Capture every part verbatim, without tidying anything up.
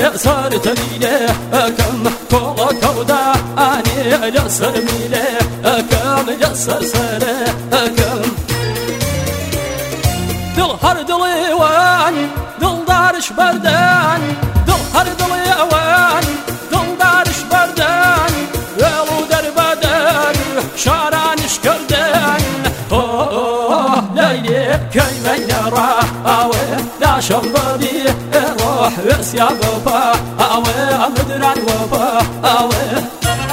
صارت ليلة كم كولا كودا أني جسر ميلة كم جسر سنة كم دل هر دل وان دل دارش بردان دل هر دل وان دل دارش بردان ولو در بدر شارانش کردن ليلي كي من يرى أوي لا شبابي روح وسيا بابا أوي مدران وبا أوي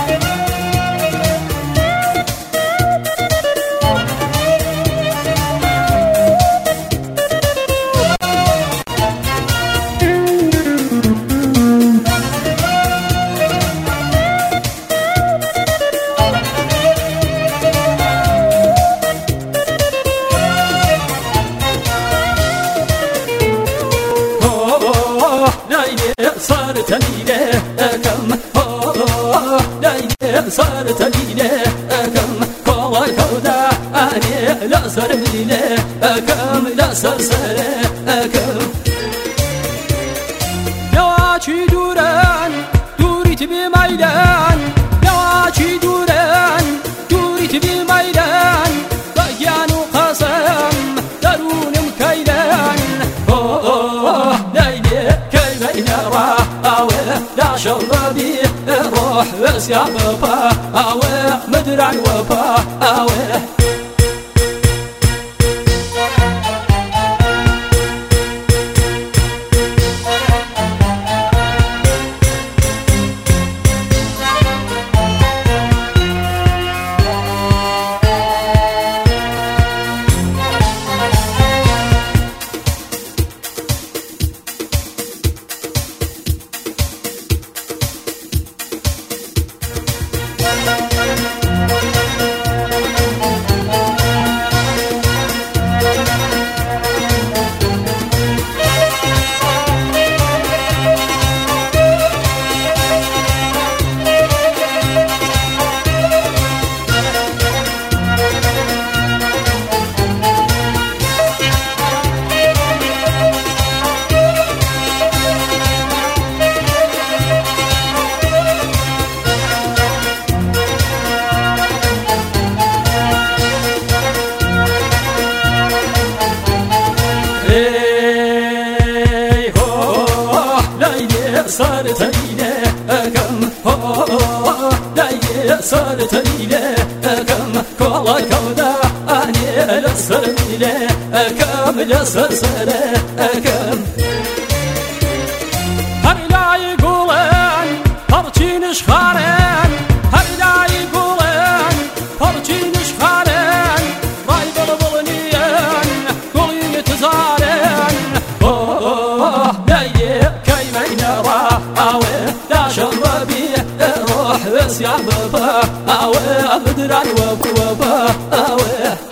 صارت ليلة كم ليلة صارت ليلة كم كولا كودا أني لا صار ليلة كم لا صار سنة كم نواجي دوران دوريت بميدان نواجي دوران دوريت بميدان ضيان وقسم درون مكيدان لا شبابي روح وسيا بابا أوي مدران وبا أوي صارت ليلة كم ليلة صارت ليلة كم كولا كودا أني لسر ليلة كم لسر سنة كم هر لا يقولن هرچينش خارن هر لا يقولن هرچينش خارن راي بلبلنيان قولي يتزارن ليلة كي من يرى أوي لا شبابي روح وسيا بابا أوي مدران وبا أوي